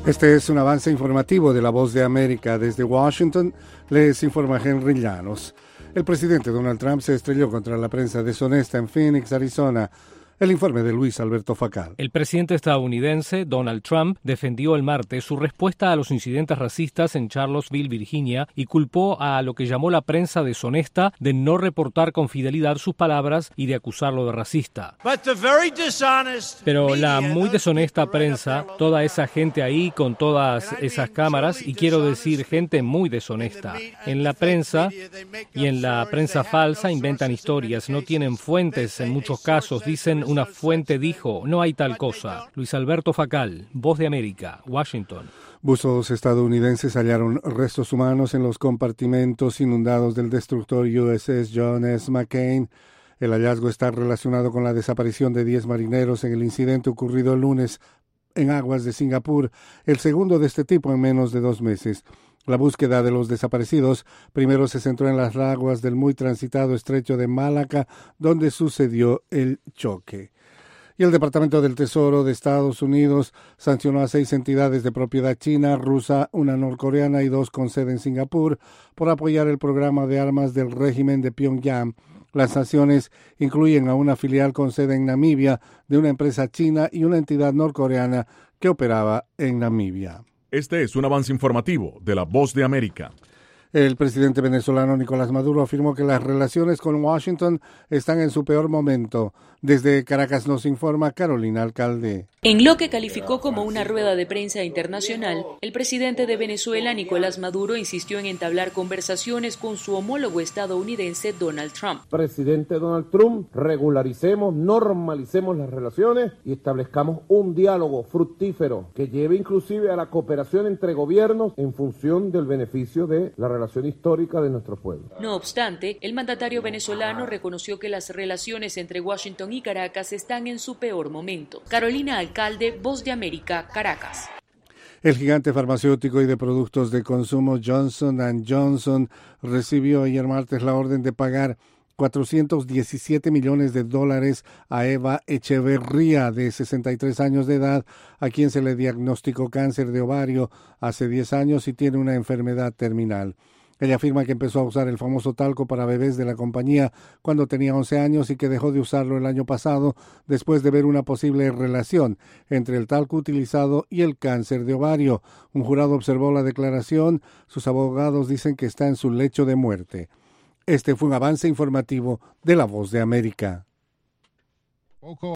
Este es un avance informativo de La Voz de América. Desde Washington les informa Henry Llanos. El presidente Donald Trump se estrelló contra la prensa deshonesta en Phoenix, Arizona. El informe de Luis Alberto Facal. El presidente estadounidense Donald Trump defendió el martes su respuesta a los incidentes racistas en Charlottesville, Virginia, y culpó a lo que llamó la prensa deshonesta de no reportar con fidelidad sus palabras y de acusarlo de racista. Pero la muy deshonesta prensa, toda esa gente ahí con todas esas cámaras, y quiero decir gente muy deshonesta, en la prensa y en la prensa falsa inventan historias, no tienen fuentes en muchos casos, dicen una fuente dijo, no hay tal cosa. Luis Alberto Facal, Voz de América, Washington. Buzos estadounidenses hallaron restos humanos en los compartimentos inundados del destructor USS John S. McCain. El hallazgo está relacionado con la desaparición de 10 marineros en el incidente ocurrido el lunes en aguas de Singapur, el segundo de este tipo en menos de 2 meses. La búsqueda de los desaparecidos primero se centró en las aguas del muy transitado estrecho de Malaca, donde sucedió el choque. Y el Departamento del Tesoro de Estados Unidos sancionó a 6 entidades de propiedad china, rusa, una norcoreana y 2 con sede en Singapur por apoyar el programa de armas del régimen de Pyongyang. Las sanciones incluyen a una filial con sede en Namibia de una empresa china y una entidad norcoreana que operaba en Namibia. Este es un avance informativo de La Voz de América. El presidente venezolano Nicolás Maduro afirmó que las relaciones con Washington están en su peor momento. Desde Caracas nos informa Carolina Alcalde. En lo que calificó como una rueda de prensa internacional, el presidente de Venezuela, Nicolás Maduro, insistió en entablar conversaciones con su homólogo estadounidense, Donald Trump. Presidente Donald Trump, regularicemos, normalicemos las relaciones y establezcamos un diálogo fructífero que lleve inclusive a la cooperación entre gobiernos en función del beneficio de la relación histórica de nuestro pueblo. No obstante, el mandatario venezolano reconoció que las relaciones entre Washington y Caracas están en su peor momento. Carolina Alcalde, Voz de América, Caracas. El gigante farmacéutico y de productos de consumo Johnson & Johnson recibió ayer martes la orden de pagar $417 millones a Eva Echeverría, de 63 años de edad, a quien se le diagnosticó cáncer de ovario hace 10 años y tiene una enfermedad terminal. Ella afirma que empezó a usar el famoso talco para bebés de la compañía cuando tenía 11 años y que dejó de usarlo el año pasado después de ver una posible relación entre el talco utilizado y el cáncer de ovario. Un jurado observó la declaración. Sus abogados dicen que está en su lecho de muerte. Este fue un avance informativo de La Voz de América.